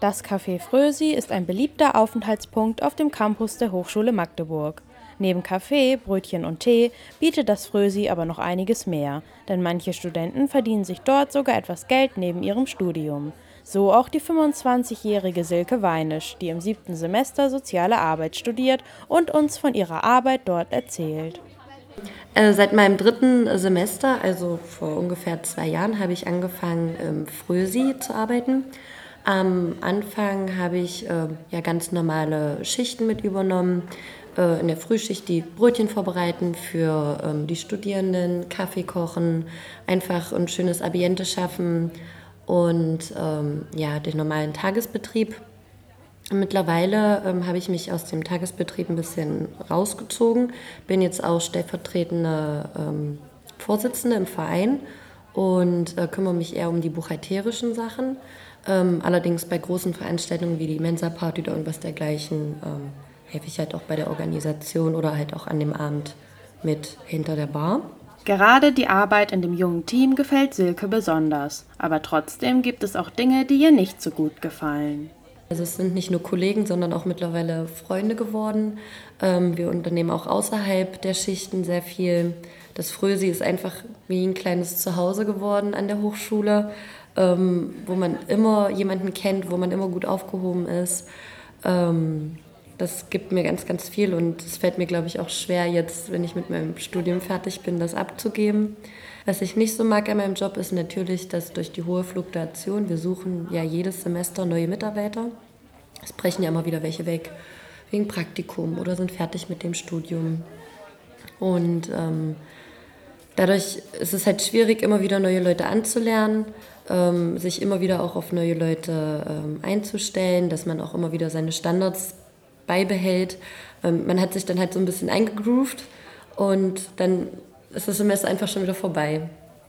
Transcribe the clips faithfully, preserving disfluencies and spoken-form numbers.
Das Café Frösi ist ein beliebter Aufenthaltspunkt auf dem Campus der Hochschule Magdeburg. Neben Kaffee, Brötchen und Tee bietet das Frösi aber noch einiges mehr, denn manche Studenten verdienen sich dort sogar etwas Geld neben ihrem Studium. So auch die fünfundzwanzigjährige Silke Weinisch, die im siebten Semester Soziale Arbeit studiert und uns von ihrer Arbeit dort erzählt. Äh, seit meinem dritten Semester, also vor ungefähr zwei Jahren, habe ich angefangen, im Frösi zu arbeiten. Am Anfang habe ich äh, ja ganz normale Schichten mit übernommen. Äh, in der Frühschicht die Brötchen vorbereiten für ähm, die Studierenden, Kaffee kochen, einfach ein schönes Ambiente schaffen und ähm, ja, den normalen Tagesbetrieb. Mittlerweile ähm, habe ich mich aus dem Tagesbetrieb ein bisschen rausgezogen, bin jetzt auch stellvertretende ähm, Vorsitzende im Verein und äh, kümmere mich eher um die buchhalterischen Sachen. Ähm, allerdings bei großen Veranstaltungen wie die Mensa-Party oder irgendwas dergleichen ähm, helfe ich halt auch bei der Organisation oder halt auch an dem Abend mit hinter der Bar. Gerade die Arbeit in dem jungen Team gefällt Silke besonders, aber trotzdem gibt es auch Dinge, die ihr nicht so gut gefallen. Also es sind nicht nur Kollegen, sondern auch mittlerweile Freunde geworden. Ähm, wir unternehmen auch außerhalb der Schichten sehr viel. Das Frösi ist einfach wie ein kleines Zuhause geworden an der Hochschule, ähm, wo man immer jemanden kennt, wo man immer gut aufgehoben ist. Ähm, das gibt mir ganz, ganz viel und es fällt mir, glaube ich, auch schwer, jetzt, wenn ich mit meinem Studium fertig bin, das abzugeben. Was ich nicht so mag an meinem Job ist natürlich, dass durch die hohe Fluktuation, wir suchen ja jedes Semester neue Mitarbeiter. Es brechen ja immer wieder welche weg, wegen Praktikum oder sind fertig mit dem Studium. Und ähm, dadurch ist es halt schwierig, immer wieder neue Leute anzulernen, ähm, sich immer wieder auch auf neue Leute ähm, einzustellen, dass man auch immer wieder seine Standards beibehält. Ähm, man hat sich dann halt so ein bisschen eingegroovt und dann ist das Semester einfach schon wieder vorbei.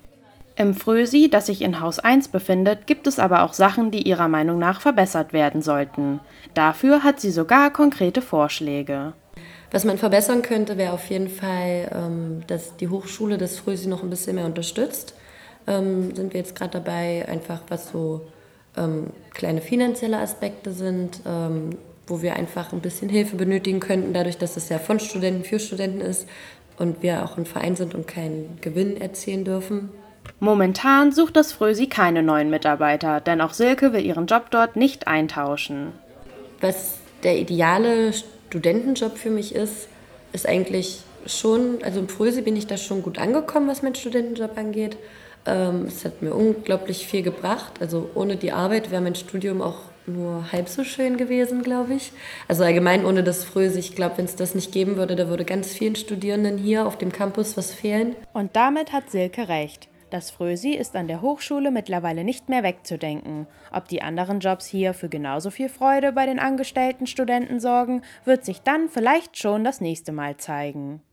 Im Frösi, das sich in Haus eins befindet, gibt es aber auch Sachen, die ihrer Meinung nach verbessert werden sollten. Dafür hat sie sogar konkrete Vorschläge. Was man verbessern könnte, wäre auf jeden Fall, ähm, dass die Hochschule das Frösi noch ein bisschen mehr unterstützt. Ähm, sind wir jetzt gerade dabei, einfach was so ähm, kleine finanzielle Aspekte sind, ähm, wo wir einfach ein bisschen Hilfe benötigen könnten, dadurch, dass es ja von Studenten für Studenten ist und wir auch ein Verein sind und keinen Gewinn erzielen dürfen. Momentan sucht das Frösi keine neuen Mitarbeiter, denn auch Silke will ihren Job dort nicht eintauschen. Was der ideale Studentenjob für mich ist, ist eigentlich schon, also im Frösi bin ich da schon gut angekommen, was mein Studentenjob angeht. Ähm, es hat mir unglaublich viel gebracht. Also ohne die Arbeit wäre mein Studium auch nur halb so schön gewesen, glaube ich. Also allgemein ohne das Frösi. Ich glaube, wenn es das nicht geben würde, da würde ganz vielen Studierenden hier auf dem Campus was fehlen. Und damit hat Silke recht. Das Frösi ist an der Hochschule mittlerweile nicht mehr wegzudenken. Ob die anderen Jobs hier für genauso viel Freude bei den angestellten Studenten sorgen, wird sich dann vielleicht schon das nächste Mal zeigen.